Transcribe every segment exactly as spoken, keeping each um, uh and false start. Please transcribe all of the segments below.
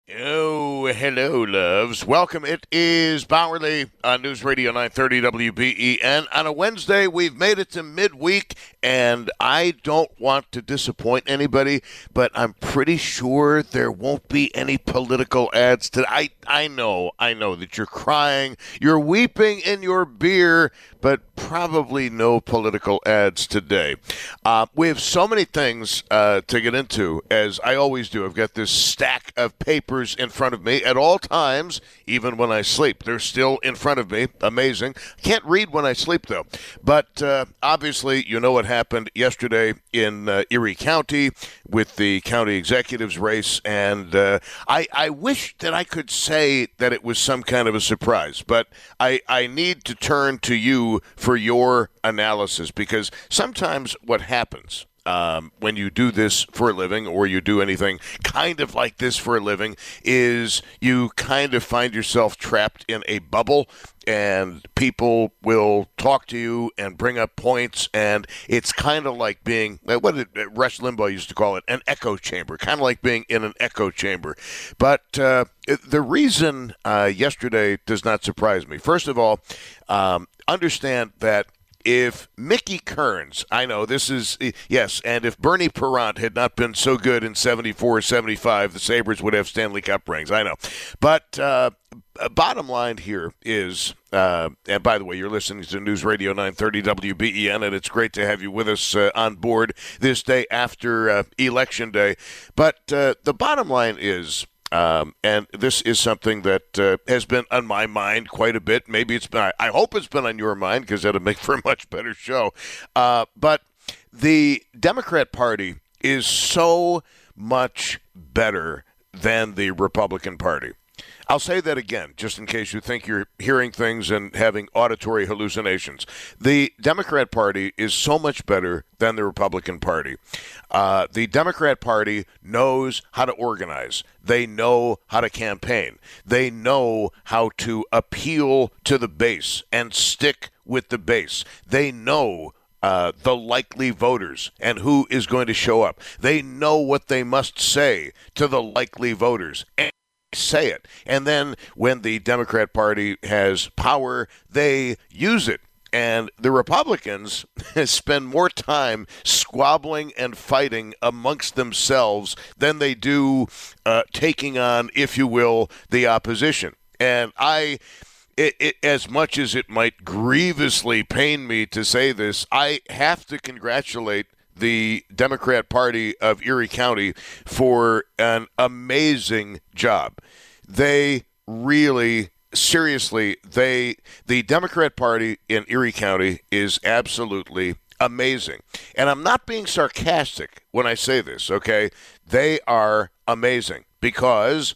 Oh, hello, loves. Welcome. It is Bowerly on News Radio nine thirty W B E N. On a Wednesday, we've made it to midweek, and I don't want to disappoint anybody, but I'm pretty sure there won't be any political ads today. I, I know, I know that you're crying, you're weeping in your beer, but probably no political ads today. Uh, we have so many things uh, to get into, as I always do. I've got this stack of papers in front of me at all times, even when I sleep. They're still in front of me. Amazing. Can't read when I sleep, though. But uh, obviously, you know what happened yesterday in uh, Erie County with the county executives race, and uh, I, I wish that I could say that it was some kind of a surprise, but I, I need to turn to you for your analysis, because sometimes what happens Um, when you do this for a living, or you do anything kind of like this for a living, is you kind of find yourself trapped in a bubble, and people will talk to you and bring up points, and it's kind of like being, what did Rush Limbaugh used to call it, an echo chamber, kind of like being in an echo chamber. But uh, the reason uh, yesterday does not surprise me, first of all, um, understand that if Mickey Kearns, I know this is, yes, and if Bernie Perrant had not been so good in seventy-four seventy-five, the Sabres would have Stanley Cup rings, I know. But uh, bottom line here is, uh, and by the way, you're listening to News Radio nine thirty W B E N, and it's great to have you with us uh, on board this day after uh, Election Day. But uh, the bottom line is, Um, and this is something that uh, has been on my mind quite a bit. Maybe it's been, I hope it's been on your mind, because that'll make for a much better show. Uh, but the Democrat Party is so much better than the Republican Party. I'll say that again, just in case you think you're hearing things and having auditory hallucinations. The Democrat Party is so much better than the Republican Party. Uh, the Democrat Party knows how to organize. They know how to campaign. They know how to appeal to the base and stick with the base. They know Uh, the likely voters and who is going to show up. They know what they must say to the likely voters. And say it. And then when the Democrat Party has power, they use it. And the Republicans spend more time squabbling and fighting amongst themselves than they do uh, taking on, if you will, the opposition. And I... It, it, as much as it might grievously pain me to say this, I have to congratulate the Democrat Party of Erie County for an amazing job. They really, seriously, they the Democrat Party in Erie County is absolutely amazing. And I'm not being sarcastic when I say this, okay? They are amazing, because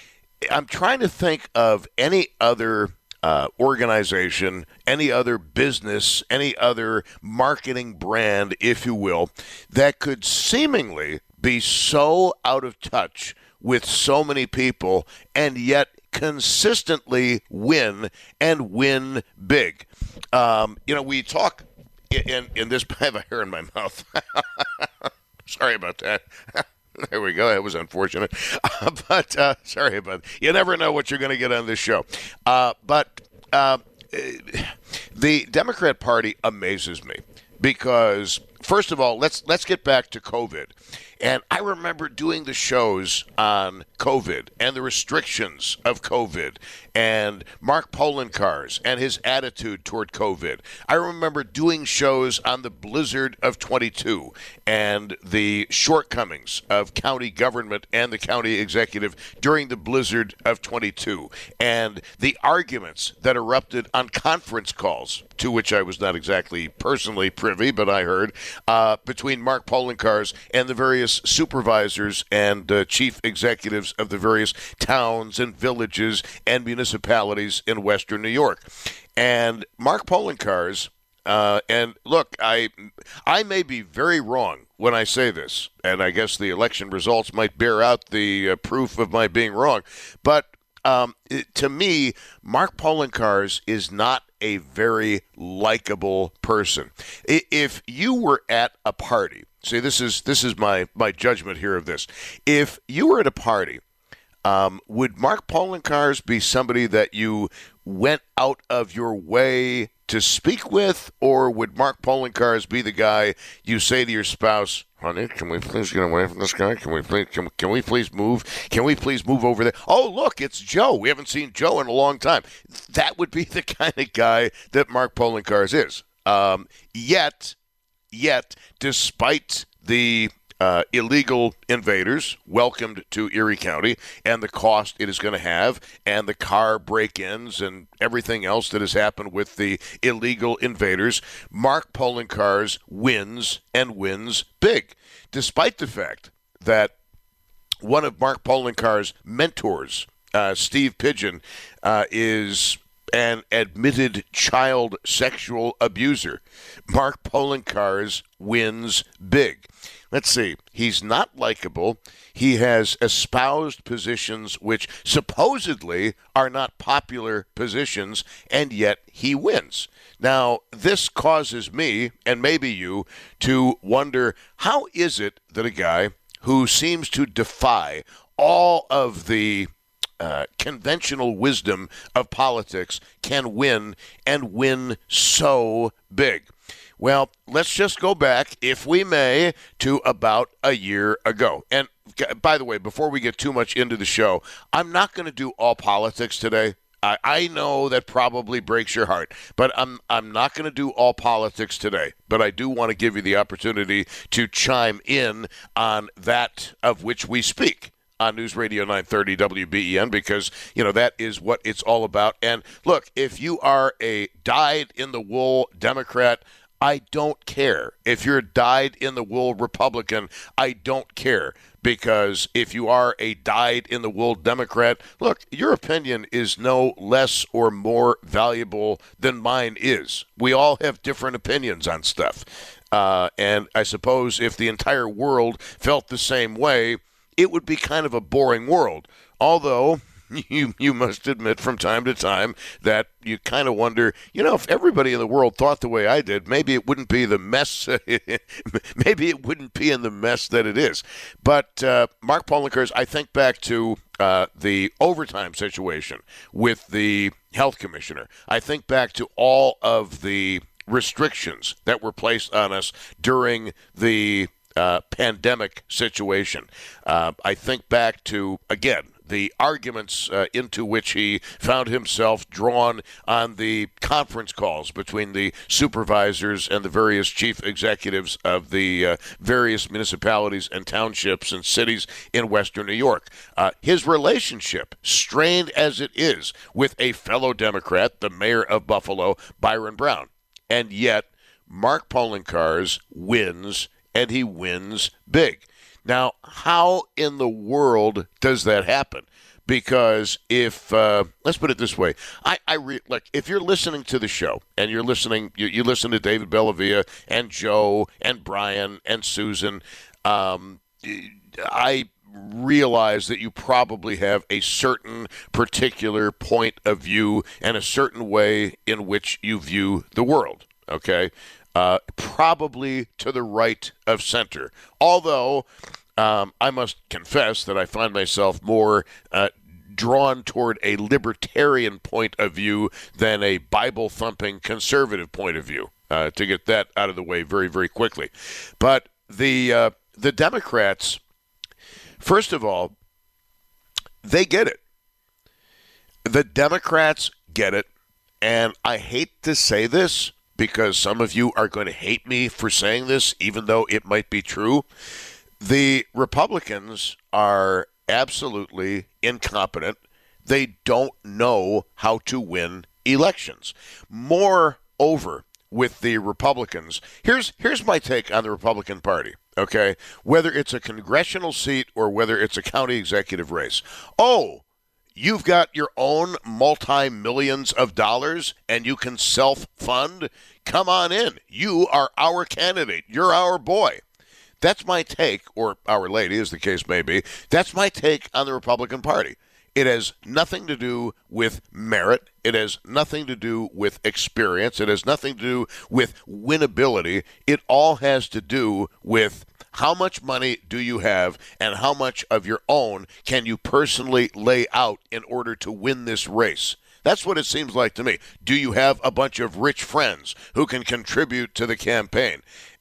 I'm trying to think of any other Uh, organization, any other business, any other marketing brand, if you will, that could seemingly be so out of touch with so many people and yet consistently win and win big. Um, you know, we talk in, in this, I have a hair in my mouth. Sorry about that. There we go. That was unfortunate. Uh, but uh, sorry about it. You never know what you're going to get on this show. Uh, but uh, the Democrat Party amazes me because, first of all, let's let's get back to COVID. And I remember doing the shows on COVID and the restrictions of COVID and Mark Poloncarz and his attitude toward COVID. I remember doing shows on the blizzard of twenty-two and the shortcomings of county government and the county executive during the blizzard of twenty-two, and the arguments that erupted on conference calls, to which I was not exactly personally privy, but I heard, uh, between Mark Poloncarz and the various supervisors and uh, chief executives of the various towns and villages and municipalities in western New York. And Mark Poloncarz, uh, and look, I I may be very wrong when I say this, and I guess the election results might bear out the uh, proof of my being wrong, but um, it, to me, Mark Poloncarz is not a very likable person. If you were at a party, see, this is this is my, my judgment here of this. If you were at a party Um, would Mark Poloncarz be somebody that you went out of your way to speak with, or would Mark Poloncarz be the guy you say to your spouse, honey, can we please get away from this guy? Can we please can, can we please move? Can we please move over there? Oh, look, it's Joe. We haven't seen Joe in a long time. That would be the kind of guy that Mark Poloncarz is. Um, yet, yet, despite the Uh, illegal invaders welcomed to Erie County and the cost it is going to have and the car break-ins and everything else that has happened with the illegal invaders, Mark Poloncarz wins and wins big, despite the fact that one of Mark Poloncarz's mentors, uh, Steve Pigeon, uh, is an admitted child sexual abuser. Mark Poloncarz wins big. Let's see. He's not likable. He has espoused positions which supposedly are not popular positions, and yet he wins. Now, this causes me, and maybe you, to wonder, how is it that a guy who seems to defy all of the uh, conventional wisdom of politics can win, and win so big? Well, let's just go back, if we may, to about a year ago. And by the way, before we get too much into the show, I'm not going to do all politics today. I, I know that probably breaks your heart, but I'm I'm not going to do all politics today. But I do want to give you the opportunity to chime in on that of which we speak on News Radio nine thirty W B E N, because, you know, that is what it's all about. And look, if you are a dyed-in-the-wool Democrat, I don't care. If you're a dyed-in-the-wool Republican, I don't care. Because if you are a dyed-in-the-wool Democrat, look, your opinion is no less or more valuable than mine is. We all have different opinions on stuff. Uh, and I suppose if the entire world felt the same way, it would be kind of a boring world. Although you you must admit from time to time that you kind of wonder, you know, if everybody in the world thought the way I did, maybe it wouldn't be the mess. Maybe it wouldn't be in the mess that it is. But uh, Mark Poloncarz, I think back to uh, the overtime situation with the health commissioner. I think back to all of the restrictions that were placed on us during the uh, pandemic situation. Uh, I think back to, again, the arguments uh, into which he found himself drawn on the conference calls between the supervisors and the various chief executives of the uh, various municipalities and townships and cities in Western New York. Uh, his relationship, strained as it is, with a fellow Democrat, the mayor of Buffalo, Byron Brown. And yet, Mark Poloncarz wins, and he wins big. Now, how in the world does that happen? Because if, uh, let's put it this way, I, I re- like if you're listening to the show and you're listening, you, you listen to David Bellavia and Joe and Brian and Susan, um, I realize that you probably have a certain particular point of view and a certain way in which you view the world, okay? Uh, probably to the right of center. Although um, I must confess that I find myself more uh, drawn toward a libertarian point of view than a Bible-thumping conservative point of view, uh, to get that out of the way very, very quickly. But the uh, the Democrats, first of all, they get it. The Democrats get it, and I hate to say this, because some of you are going to hate me for saying this, even though it might be true. The Republicans are absolutely incompetent. They don't know how to win elections. Moreover, with the Republicans, here's here's my take on the Republican Party, okay? Whether it's a congressional seat or whether it's a county executive race. Oh, you've got your own multi-millions of dollars and you can self-fund? Come on in. You are our candidate. You're our boy. That's my take, or our lady, as the case may be. That's my take on the Republican Party. It has nothing to do with merit. It has nothing to do with experience. It has nothing to do with winnability. It all has to do with How much money do you have, and how much of your own can you personally lay out in order to win this race? That's what it seems like to me. Do you have a bunch of rich friends who can contribute to the campaign?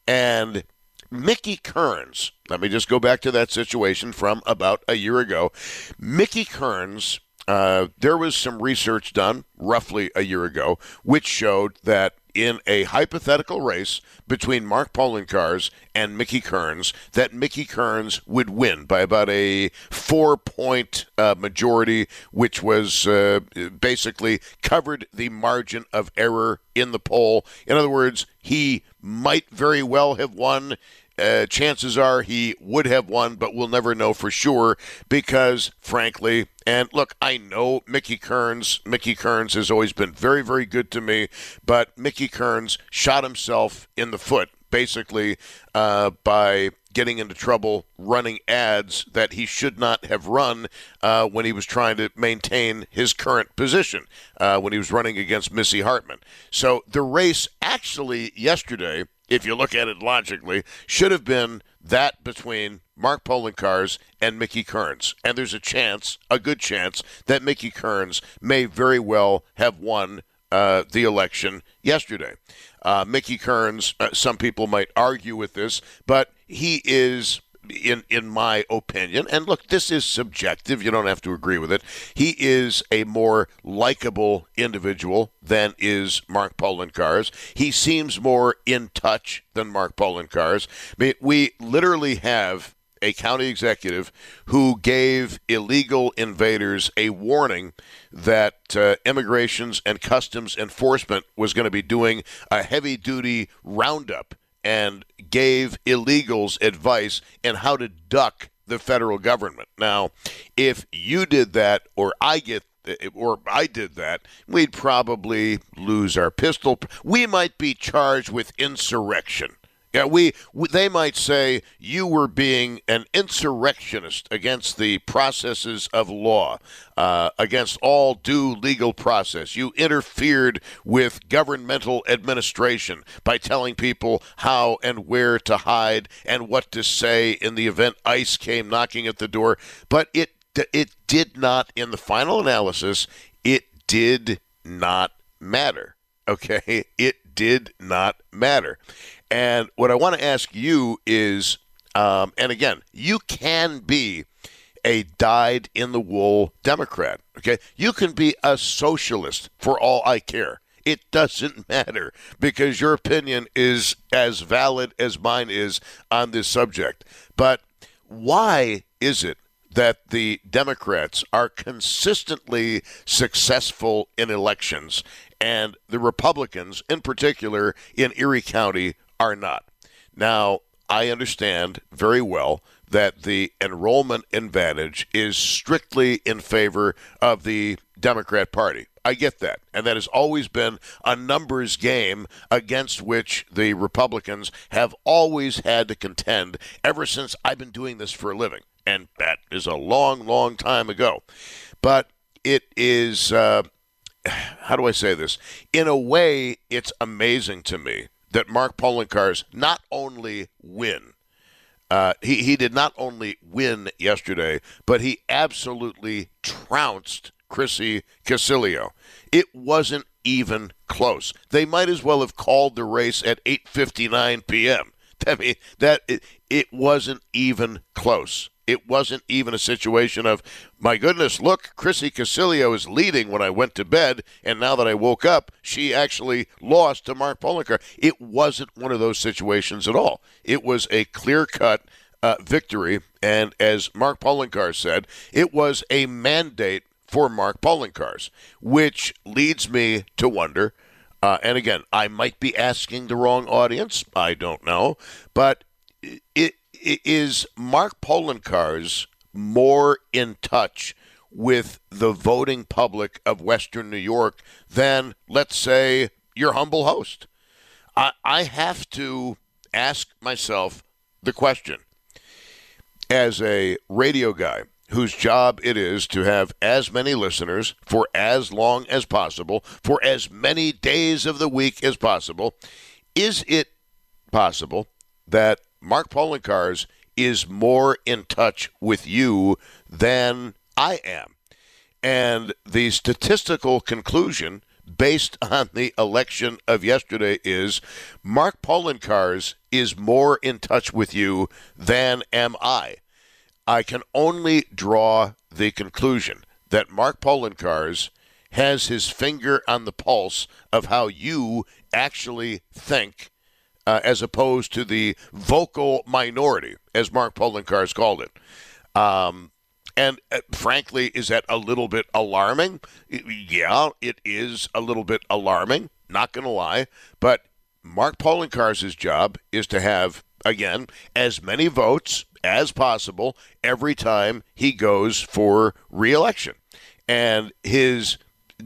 And Mickey Kearns, let me just go back to that situation from about a year ago. Mickey Kearns, uh, there was some research done roughly a year ago, which showed that in a hypothetical race between Mark Poloncarz and Mickey Kearns, that Mickey Kearns would win by about a four-point uh, majority, which was uh, basically covered the margin of error in the poll. In other words, he might very well have won. Uh, chances are he would have won, but we'll never know for sure because, frankly, and look, I know Mickey Kearns. Mickey Kearns has always been very, very good to me, but Mickey Kearns shot himself in the foot, basically, uh, by getting into trouble running ads that he should not have run uh, when he was trying to maintain his current position, uh, when he was running against Missy Hartman. So the race actually yesterday, if you look at it logically, should have been that between Mark Poloncarz and Mickey Kearns. And there's a chance, a good chance, that Mickey Kearns may very well have won uh, the election yesterday. Uh, Mickey Kearns, uh, some people might argue with this, but he is, in in my opinion, and look, this is subjective, you don't have to agree with it, he is a more likable individual than is Mark Poloncarz. He seems more in touch than Mark Poloncarz. I mean, we literally have a county executive who gave illegal invaders a warning that uh, Immigrations and Customs Enforcement was going to be doing a heavy-duty roundup and gave illegals advice on how to duck the federal government. Now, if you did that, or I get or I did that, we'd probably lose our pistol. We might be charged with insurrection. Yeah, we, we they might say you were being an insurrectionist against the processes of law, uh, against all due legal process. You interfered with governmental administration by telling people how and where to hide and what to say in the event ICE came knocking at the door. But it it did not, in the final analysis, it did not matter. Okay, it did not matter. And what I want to ask you is, um, and again, you can be a dyed-in-the-wool Democrat, okay? You can be a socialist for all I care. It doesn't matter because your opinion is as valid as mine is on this subject. But why is it that the Democrats are consistently successful in elections and the Republicans, in particular in Erie County, are not? Now, I understand very well that the enrollment advantage is strictly in favor of the Democrat Party. I get that. And that has always been a numbers game against which the Republicans have always had to contend ever since I've been doing this for a living. And that is a long, long time ago. But it is, uh, how do I say this? In a way, it's amazing to me that Mark Poloncarz not only win, uh, he, he did not only win yesterday, but he absolutely trounced Chrissy Casilio. It wasn't even close. They might as well have called the race at eight fifty-nine p.m. I mean, that it, it wasn't even close. It wasn't even a situation of, my goodness, look, Chrissy Casilio is leading when I went to bed, and now that I woke up, she actually lost to Mark Poloncarz. It wasn't one of those situations at all. It was a clear-cut uh, victory, and as Mark Poloncarz said, it was a mandate for Mark Poloncarz, which leads me to wonder, uh, and again, I might be asking the wrong audience, I don't know, but it is Mark Poloncarz more in touch with the voting public of Western New York than, let's say, your humble host? I, I have to ask myself the question, as a radio guy whose job it is to have as many listeners for as long as possible, for as many days of the week as possible, is it possible that Mark Poloncarz is more in touch with you than I am. And the statistical conclusion based on the election of yesterday is Mark Poloncarz is more in touch with you than am I. I can only draw the conclusion that Mark Poloncarz has his finger on the pulse of how you actually think, uh, as opposed to the vocal minority, as Mark Poloncarz called it. Um, and uh, frankly, is that a little bit alarming? Yeah, it is a little bit alarming, not going to lie. But Mark Poloncarz's job is to have, again, as many votes as possible every time he goes for re-election. And his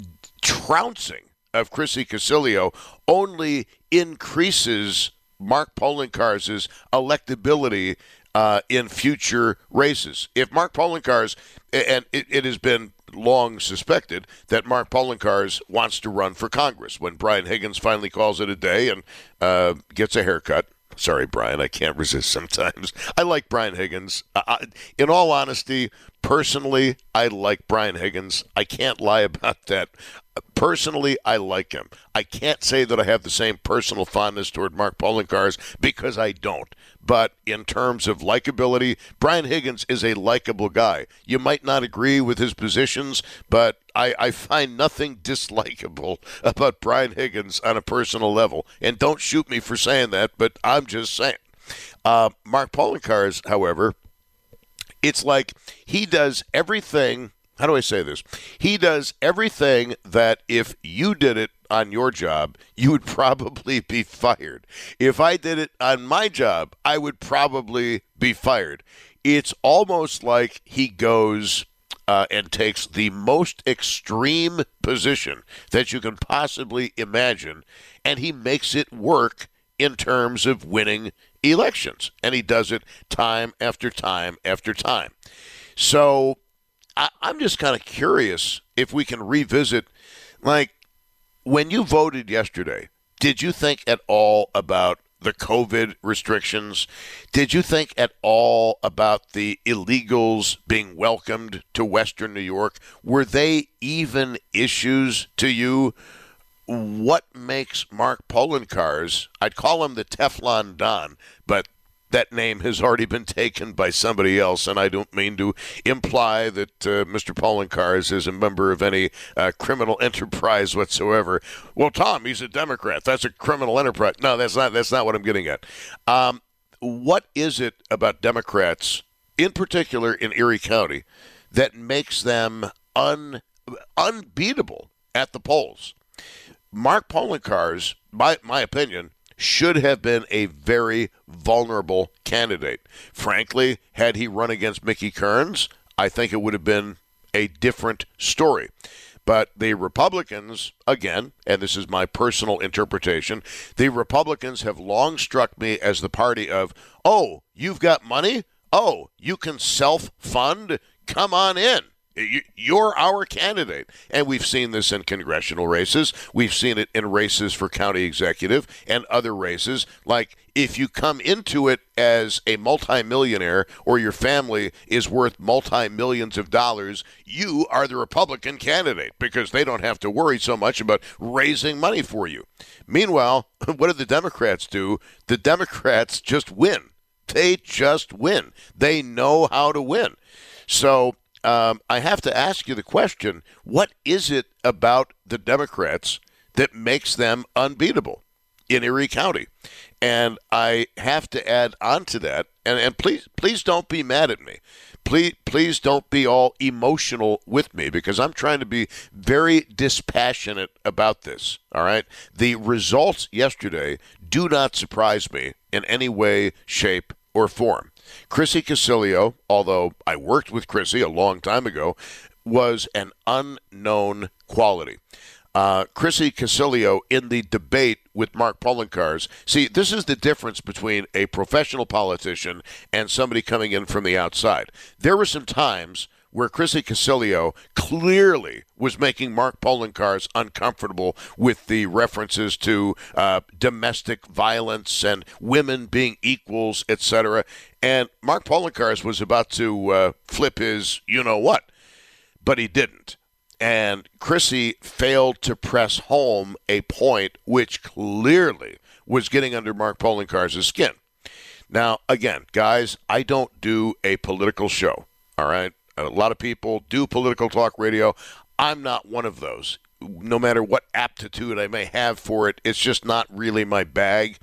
trouncing of Chrissy Casilio only increases Mark Poloncarz's electability uh, in future races. If Mark Poloncarz, and it, it has been long suspected that Mark Poloncarz wants to run for Congress when Brian Higgins finally calls it a day and uh, gets a haircut. Sorry, Brian, I can't resist sometimes. I like Brian Higgins. Uh, in all honesty, personally, I like Brian Higgins. I can't lie about that. Personally, I like him. I can't say that I have the same personal fondness toward Mark Poloncarz because I don't. But in terms of likability, Brian Higgins is a likable guy. You might not agree with his positions, but I, I find nothing dislikable about Brian Higgins on a personal level. And don't shoot me for saying that, but I'm just saying. Uh, Mark Poloncarz, however, it's like he does everything. How do I say this? He does everything that if you did it on your job, you would probably be fired. If I did it on my job, I would probably be fired. It's almost like he goes uh, and takes the most extreme position that you can possibly imagine, and he makes it work in terms of winning elections. And he does it time after time after time. So I, I'm just kind of curious if we can revisit, like, when you voted yesterday, did you think at all about the COVID restrictions? Did you think at all about the illegals being welcomed to Western New York? Were they even issues to you? What makes Mark Poloncarz, I'd call him the Teflon Don, but that name has already been taken by somebody else, and I don't mean to imply that uh, Mister Poloncarz is a member of any uh, criminal enterprise whatsoever. Well, Tom, he's a Democrat. That's a criminal enterprise. No, that's not. That's not what I'm getting at. Um, what is it about Democrats, in particular in Erie County, that makes them un, unbeatable at the polls? Mark Poloncarz, by my opinion, should have been a very vulnerable candidate. Frankly, had he run against Mickey Kearns, I think it would have been a different story. But the Republicans, again, and this is my personal interpretation, the Republicans have long struck me as the party of, oh, you've got money? Oh, you can self-fund? Come on in. You're our candidate. And we've seen this in congressional races. We've seen it in races for county executive and other races. Like, if you come into it as a multimillionaire or your family is worth multi-millions of dollars, you are the Republican candidate because they don't have to worry so much about raising money for you. Meanwhile, what do the Democrats do? The Democrats just win. They just win. They know how to win. So Um, I have to ask you the question, what is it about the Democrats that makes them unbeatable in Erie County? And I have to add on to that, and, and please please don't be mad at me. Please, please don't be all emotional with me because I'm trying to be very dispassionate about this, all right? The results yesterday do not surprise me in any way, shape, or form. Chrissy Casilio, although I worked with Chrissy a long time ago, was an unknown quality. Uh, Chrissy Casilio in the debate with Mark Poloncarz. See, this is the difference between a professional politician and somebody coming in from the outside. There were some times where Chrissy Casilio clearly was making Mark Poloncarz uncomfortable with the references to uh, domestic violence and women being equals, et cetera. And Mark Poloncarz was about to uh, flip his you-know-what, but he didn't. And Chrissy failed to press home a point which clearly was getting under Mark Poloncarz's skin. Now, again, guys, I don't do a political show, all right? A lot of people do political talk radio. I'm not one of those. No matter what aptitude I may have for it, it's just not really my bag.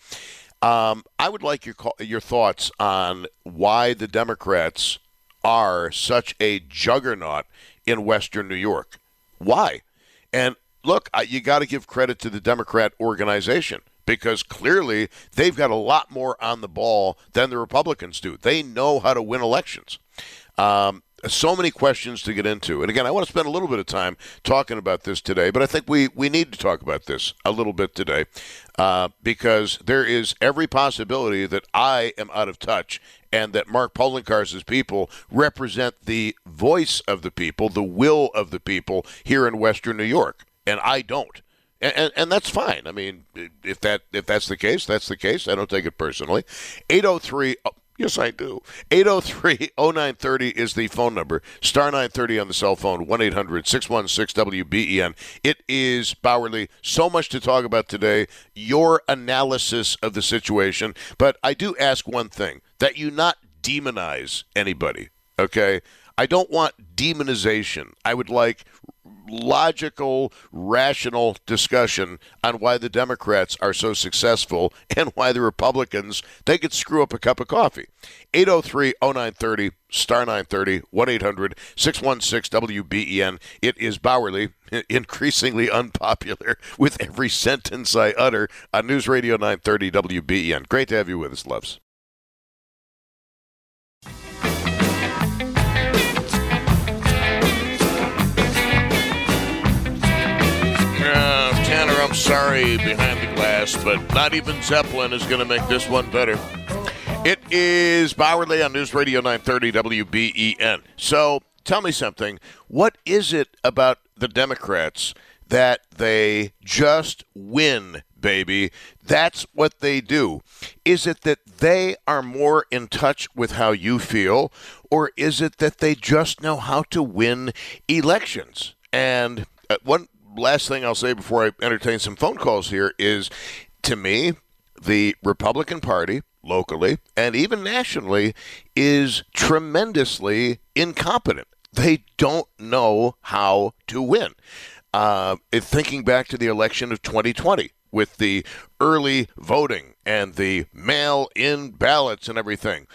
Um, I would like your your thoughts on why the Democrats are such a juggernaut in Western New York. Why? And look, I, you got to give credit to the Democrat organization, because clearly they've got a lot more on the ball than the Republicans do. They know how to win elections. Um, so many questions to get into. And again, I want to spend a little bit of time talking about this today, but I think we, we need to talk about this a little bit today uh, because there is every possibility that I am out of touch and that Mark Poloncarz's people represent the voice of the people, the will of the people here in Western New York, and I don't. And, and, and that's fine. I mean, if that if that's the case, that's the case. I don't take it personally. eight oh three, oh, yes, I do. eight oh three oh nine thirty is the phone number. Star nine thirty on the cell phone, one eight hundred six one six W B E N. It is Bauerle. So much to talk about today, your analysis of the situation. But I do ask one thing, that you not demonize anybody, okay? I don't want demonization. I would like logical, rational discussion on why the Democrats are so successful and why the Republicans, they could screw up a cup of coffee. eight oh three oh nine thirty, star nine thirty, one eight hundred six one six W B E N. It is Bauerle, increasingly unpopular with every sentence I utter on News Radio nine thirty W B E N. Great to have you with us, loves. Uh, Tanner, I'm sorry behind the glass, but not even Zeppelin is going to make this one better. It is Bauerle on News Radio nine thirty W B E N. So tell me something. What is it about the Democrats that they just win, baby? That's what they do. Is it that they are more in touch with how you feel, or is it that they just know how to win elections? And uh, one last thing I'll say before I entertain some phone calls here is, to me, the Republican Party, locally and even nationally, is tremendously incompetent. They don't know how to win. Uh, thinking back to the election of twenty twenty with the early voting and the mail-in ballots and everything,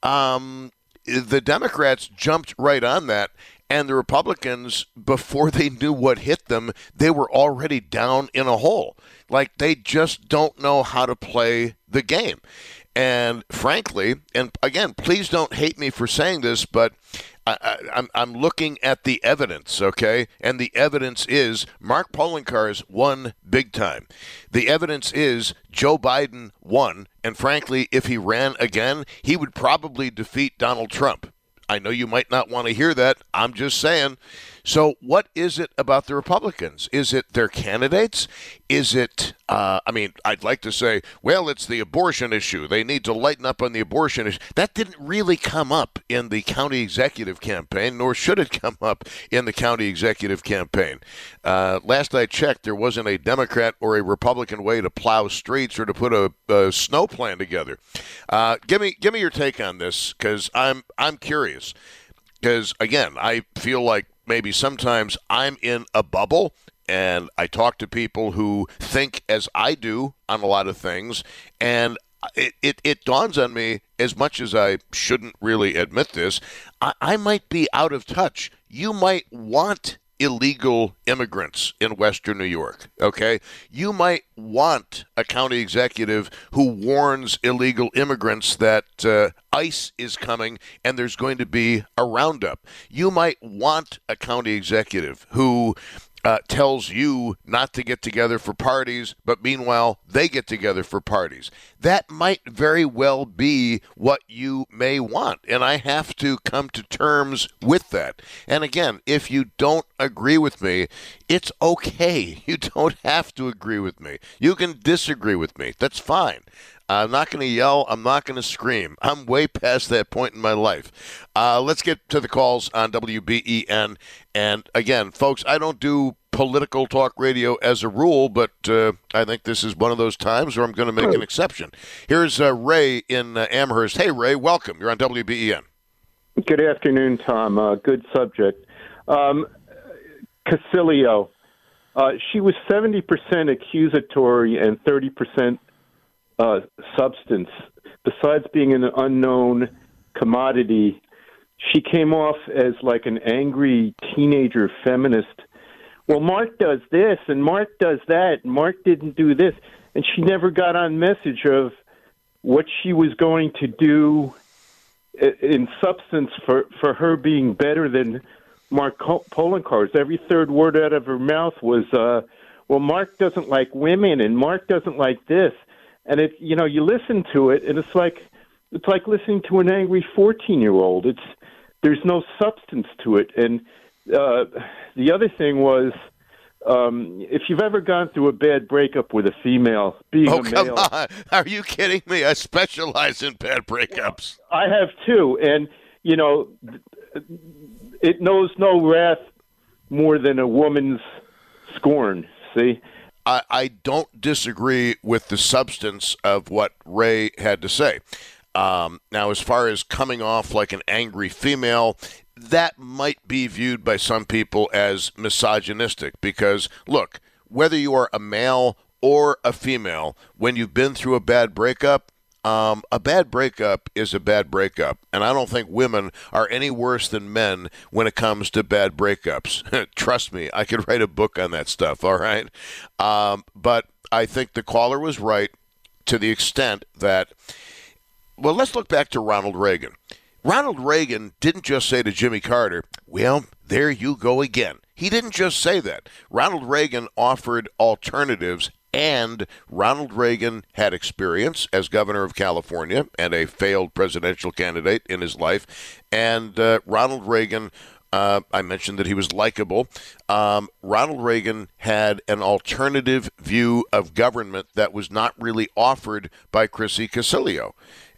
um, the Democrats jumped right on that. And the Republicans, before they knew what hit them, they were already down in a hole. Like, they just don't know how to play the game. And frankly, and again, please don't hate me for saying this, but I, I, I'm, I'm looking at the evidence, okay? And the evidence is Mark Poloncarz won big time. The evidence is Joe Biden won. And frankly, if he ran again, he would probably defeat Donald Trump. I know you might not want to hear that. I'm just saying. So what is it about the Republicans? Is it their candidates? Is it, uh, I mean, I'd like to say, well, it's the abortion issue. They need to lighten up on the abortion issue. That didn't really come up in the county executive campaign, nor should it come up in the county executive campaign. Uh, last I checked, there wasn't a Democrat or a Republican way to plow streets or to put a, a snow plan together. Uh, give me, give me your take on this, because I'm, I'm curious. Because again, I feel like maybe sometimes I'm in a bubble and I talk to people who think as I do on a lot of things, and it, it, it dawns on me, as much as I shouldn't really admit this, I, I might be out of touch. You might want illegal immigrants in Western New York, okay? You might want a county executive who warns illegal immigrants that uh, ICE is coming and there's going to be a roundup. You might want a county executive who uh, tells you not to get together for parties, but meanwhile they get together for parties. That might very well be what you may want, and I have to come to terms with that. And again, if you don't agree with me, it's okay. You don't have to agree with me. You can disagree with me. That's fine. I'm not going to yell. I'm not going to scream. I'm way past that point in my life. Uh, let's get to the calls on W B E N. And again, folks, I don't do political talk radio as a rule, but uh, I think this is one of those times where I'm going to make an exception. Here's uh, Ray in uh, Amherst. Hey, Ray, welcome. You're on W B E N. Good afternoon, Tom. Uh, good subject. Um, Casilio, uh, she was seventy percent accusatory and thirty percent Uh, substance. Besides being an unknown commodity, she came off as like an angry teenager feminist. Well, Mark does this and Mark does that, and Mark didn't do this, and she never got on message of what she was going to do in substance for, for her being better than Mark Poloncarz. Every third word out of her mouth was, uh, well, Mark doesn't like women, and Mark doesn't like this. And it, you know, you listen to it, and it's like it's like listening to an angry fourteen-year-old. It's there's no substance to it. And uh, the other thing was, um, if you've ever gone through a bad breakup with a female, being oh, a male, come on, are you kidding me? I specialize in bad breakups. I have too, and you know, it knows no wrath more than a woman's scorn. See. I, I don't disagree with the substance of what Ray had to say. Um, now, as far as coming off like an angry female, that might be viewed by some people as misogynistic because, look, whether you are a male or a female, when you've been through a bad breakup, Um, a bad breakup is a bad breakup, and I don't think women are any worse than men when it comes to bad breakups. Trust me, I could write a book on that stuff, all right? Um, but I think the caller was right to the extent that, well, let's look back to Ronald Reagan. Ronald Reagan didn't just say to Jimmy Carter, well, there you go again. He didn't just say that. Ronald Reagan offered alternatives. And Ronald Reagan had experience as governor of California and a failed presidential candidate in his life. And uh, Ronald Reagan, uh, I mentioned that he was likable. Um, Ronald Reagan had an alternative view of government that was not really offered by Chrissy Casilio.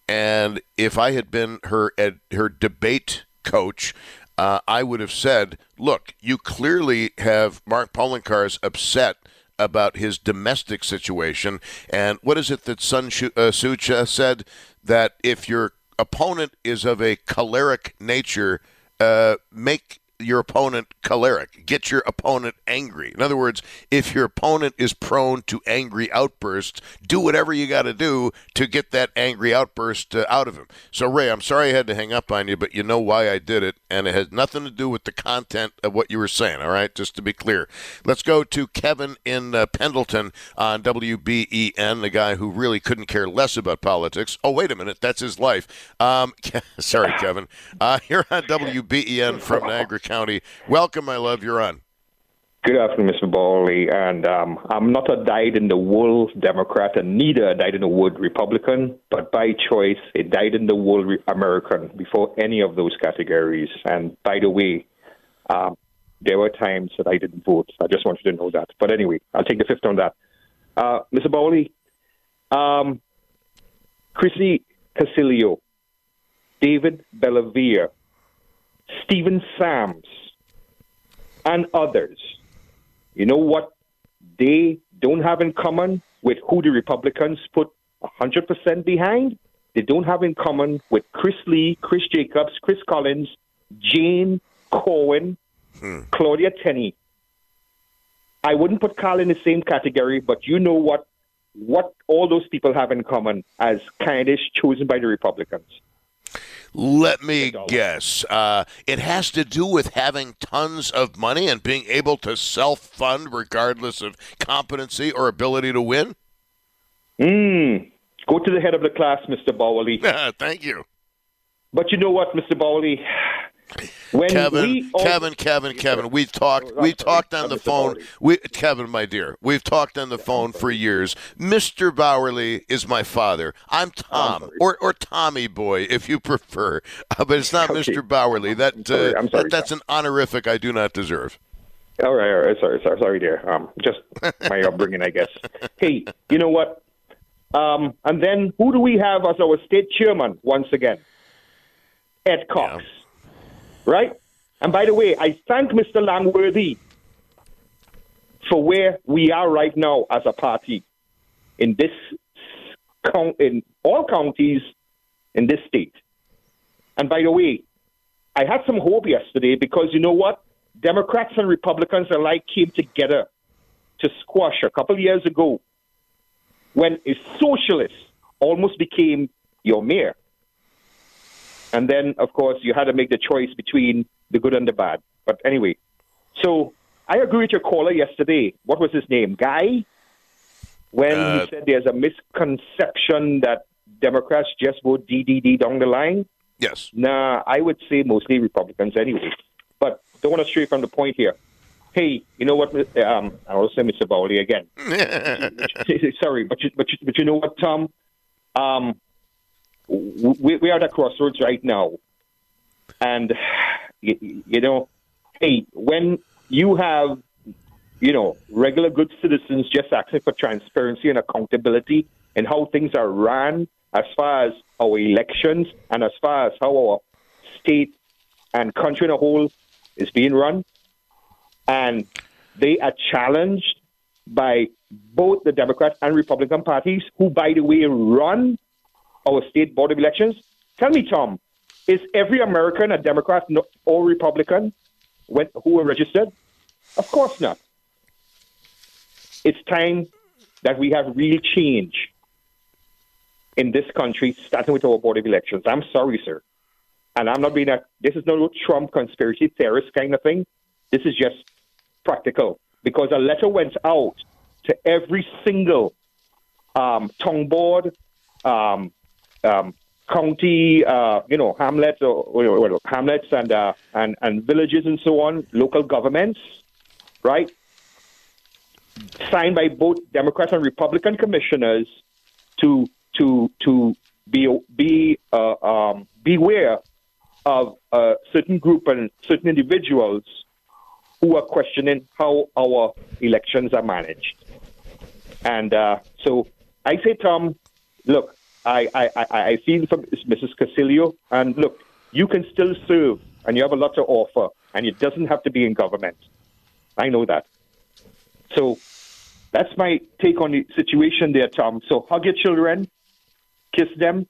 And if I had been her ed, her debate coach, uh, I would have said, look, you clearly have Mark Poloncarz upset about his domestic situation. And what is it that Sun Tzu uh, said? That if your opponent is of a choleric nature, uh, make your opponent choleric. Get your opponent angry. In other words, if your opponent is prone to angry outbursts, do whatever you got to do to get that angry outburst uh, out of him. So, Ray, I'm sorry I had to hang up on you, but you know why I did it, and it has nothing to do with the content of what you were saying, all right, just to be clear. Let's go to Kevin in uh, Pendleton on W B E N, the guy who really couldn't care less about politics. Oh, wait a minute, that's his life. Um, sorry, Kevin. Uh, you're on W B E N from Niagara County. Welcome, my love. You're on. Good afternoon, Mister Bawley. And um, I'm not a dyed-in-the-wool Democrat and neither a dyed-in-the-wool Republican, but by choice, a dyed-in-the-wool re- American before any of those categories. And by the way, um, there were times that I didn't vote. I just wanted to know that. But anyway, I'll take the fifth on that. Uh, Mister Bawley, um, Chrissy Casilio, David Bellavia, Stephen Sams, and others, you know what they don't have in common with who the Republicans put one hundred percent behind? They don't have in common with Chris Lee, Chris Jacobs, Chris Collins, Jane Cohen, hmm. Claudia Tenney. I wouldn't put Carl in the same category, but you know what, what all those people have in common as candidates chosen by the Republicans. Let me guess. Uh, it has to do with having tons of money and being able to self-fund regardless of competency or ability to win? Mm. Go to the head of the class, Mister Bawley. Thank you. But you know what, Mister Bawley? When Kevin, we all, Kevin, Kevin, Kevin, we've talked. I'm We've sorry, talked on I'm the Mister phone. Bowerly. We, Kevin, my dear, we've talked on the phone for years. Mister Bowerly is my father. I'm Tom, sorry. or or Tommy Boy, if you prefer, uh, but it's not Okay. Mister Bowerly. That I'm sorry, uh, I'm sorry, that, that's an honorific I do not deserve. All right, all right, sorry, sorry, sorry, dear. Um, just my upbringing, I guess. Hey, you know what? Um, and then who do we have as our state chairman once again? Ed Cox, yeah. Right? And by the way, I thank Mister Langworthy for where we are right now as a party in this in all counties in this state. And by the way, I had some hope yesterday because you know what? Democrats and Republicans alike came together to squash a couple of years ago when a socialist almost became your mayor. And then, of course, you had to make the choice between the good and the bad. But anyway, so I agree with your caller yesterday. What was his name? Guy? When uh, he said there's a misconception that Democrats just vote D D D down the line. Yes. Nah, I would say mostly Republicans anyway. But don't want to stray from the point here. Hey, you know what? Um, I will say Mister Bowley again. Sorry, but you, but you, but you know what, Tom? Um, we, we are at a crossroads right now, and you, you know, hey, when you have, you know, regular good citizens just asking for transparency and accountability and how things are run as far as our elections and as far as how our state and country in a whole is being run, and they are challenged by both the Democrat and Republican parties, who, by the way, run our state board of elections. Tell me, Tom, is every American a Democrat or Republican when, who are registered? Of course not. It's time that we have real change in this country, starting with our board of elections. I'm sorry, sir. And I'm not being a, this is no Trump conspiracy theorist kind of thing. This is just practical. Because a letter went out to every single um, town board, um, um, county, uh, you know, hamlets, or, or, or hamlets and, uh, and and villages and so on, local governments, right? Signed by both Democrat and Republican commissioners to to to be be uh, um, beware of a certain group and certain individuals who are questioning how our elections are managed. And uh, so I say, Tom, look, I, I, I, I feel for Missus Casilio, and look, you can still serve, and you have a lot to offer, and it doesn't have to be in government. I know that. So that's my take on the situation there, Tom. So hug your children, kiss them,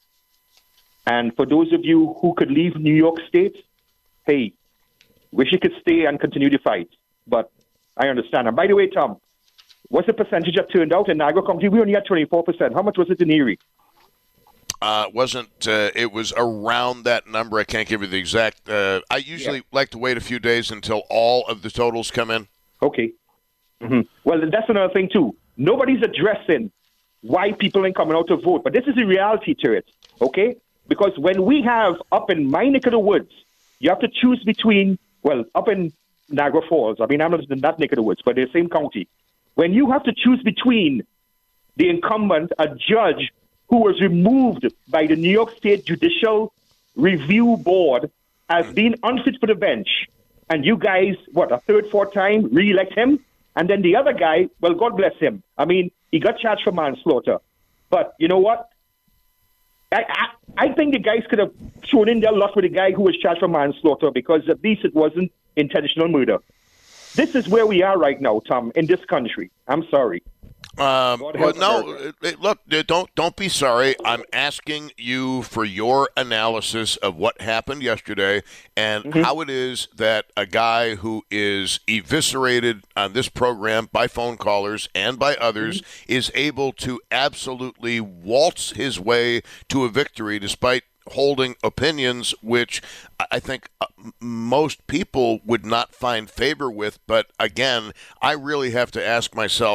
and for those of you who could leave New York State, hey, wish you could stay and continue the fight. But I understand. And by the way, Tom, what's the percentage that turned out in Niagara County? We only had twenty-four percent. How much was it in Erie? Uh, wasn't uh, it was around that number? I can't give you the exact. Uh, I usually yeah. like to wait a few days until all of the totals come in. Okay. Mm-hmm. Well, that's another thing too. Nobody's addressing why people ain't coming out to vote, but this is the reality to it. Okay, because when we have up in my neck of the woods, you have to choose between. Well, up in Niagara Falls, I mean, I'm not in that neck of the woods, but they're the same county. When you have to choose between the incumbent, a judge who was removed by the New York State Judicial Review Board as being unfit for the bench, and you guys, what, a third, fourth time, re-elect him? And then the other guy, well, God bless him. I mean, he got charged for manslaughter. But you know what? I, I, I think the guys could have thrown in their lot with the guy who was charged for manslaughter, because at least it wasn't intentional murder. This is where we are right now, Tom, in this country. I'm sorry. Um, well, no, look, don't don't be sorry. I'm asking you for your analysis of what happened yesterday and mm-hmm. how it is that a guy who is eviscerated on this program by phone callers and by others mm-hmm. is able to absolutely waltz his way to a victory despite holding opinions which I think most people would not find favor with. But again, I really have to ask myself,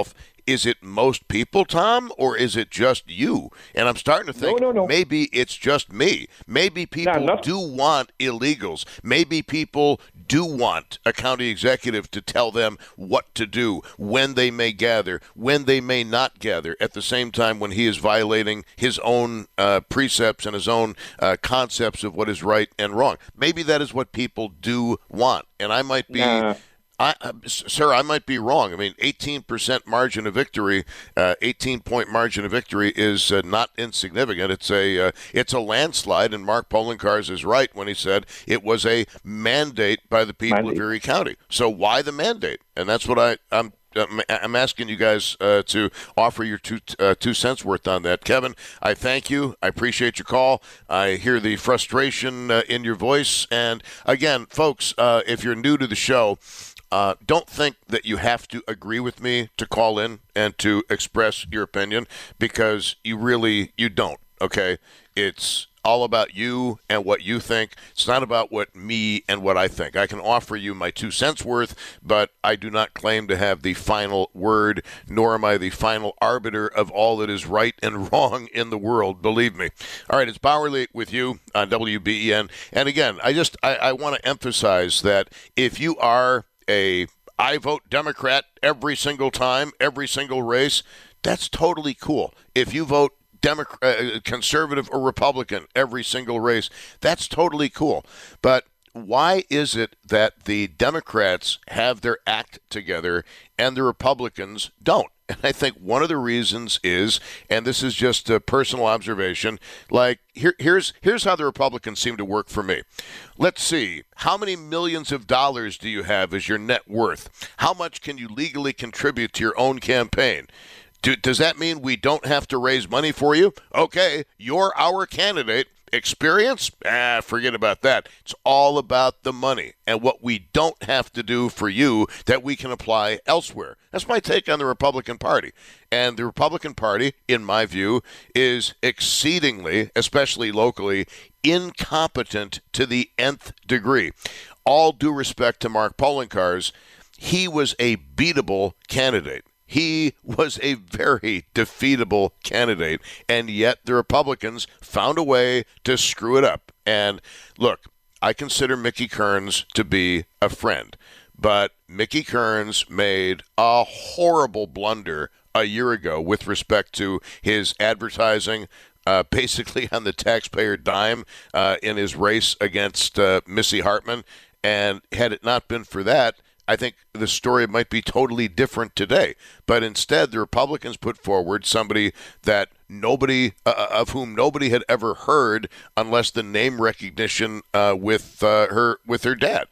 is it most people, Tom, or is it just you? And I'm starting to think no, no, no. maybe it's just me. Maybe people No, not- do want illegals. Maybe people do want a county executive to tell them what to do, when they may gather, when they may not gather, at the same time when he is violating his own uh, precepts and his own uh, concepts of what is right and wrong. Maybe that is what people do want. And I might be... Nah. I, uh, sir, I might be wrong. I mean, eighteen percent margin of victory, uh, eighteen-point margin of victory is uh, not insignificant. It's a uh, it's a landslide, and Mark Poloncarz is right when he said it was a mandate by the people Mandate. of Erie County. So why the mandate? And that's what I, I'm I'm asking you guys uh, to offer your two uh, two cents worth on that. Kevin, I thank you. I appreciate your call. I hear the frustration uh, in your voice. And again, folks, uh, if you're new to the show, Uh, don't think that you have to agree with me to call in and to express your opinion, because you really, you don't, okay? It's all about you and what you think. It's not about what me and what I think. I can offer you my two cents worth, but I do not claim to have the final word, nor am I the final arbiter of all that is right and wrong in the world, believe me. All right, it's Bauerle with you on W B E N. And again, I just, I, I want to emphasize that if you are a I vote Democrat every single time, every single race, that's totally cool. If you vote Democrat, uh, conservative or Republican every single race, that's totally cool. But why is it that the Democrats have their act together and the Republicans don't? And I think one of the reasons is, and this is just a personal observation, like here, here's here's how the Republicans seem to work for me. Let's see, how many millions of dollars do you have as your net worth? How much can you legally contribute to your own campaign? Do, does that mean we don't have to raise money for you? Okay, you're our candidate. Experience? Ah, forget about that. It's all about the money and what we don't have to do for you that we can apply elsewhere. That's my take on the Republican Party. And the Republican Party, in my view, is exceedingly, especially locally, incompetent to the nth degree. All due respect to Mark Poloncarz, he was a beatable candidate. He was a very defeatable candidate, and yet the Republicans found a way to screw it up. And look, I consider Mickey Kearns to be a friend, but Mickey Kearns made a horrible blunder a year ago with respect to his advertising, uh, basically on the taxpayer dime uh, in his race against uh, Missy Hartman. And had it not been for that, I think the story might be totally different today. But instead, the Republicans put forward somebody that nobody, uh, of whom nobody had ever heard, unless the name recognition uh, with uh, her with her dad.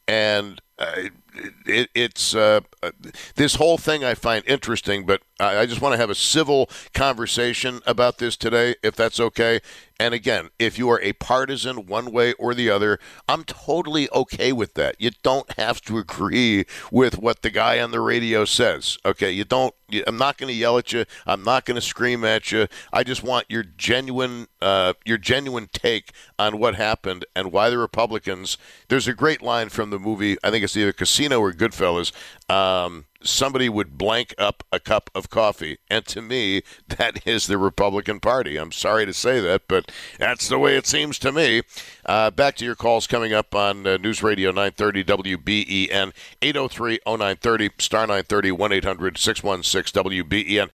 And uh, it, it's uh, this whole thing I find interesting, but I, I just want to have a civil conversation about this today, if that's okay. And again, if you are a partisan one way or the other, I'm totally okay with that. You don't have to agree with what the guy on the radio says. Okay, you don't. You, I'm not going to yell at you. I'm not going to scream at you. I just want your genuine, uh, your genuine take on what happened and why the Republicans. There's a great line from the movie. I think it's either Casino or Goodfellas. Um, somebody would blank up a cup of coffee. And to me, that is the Republican Party. I'm sorry to say that, but that's the way it seems to me. Uh, back to your calls coming up on uh, News Radio nine thirty W B E N, eight oh three oh nine thirty, star nine thirty, one eight hundred six one six W B E N.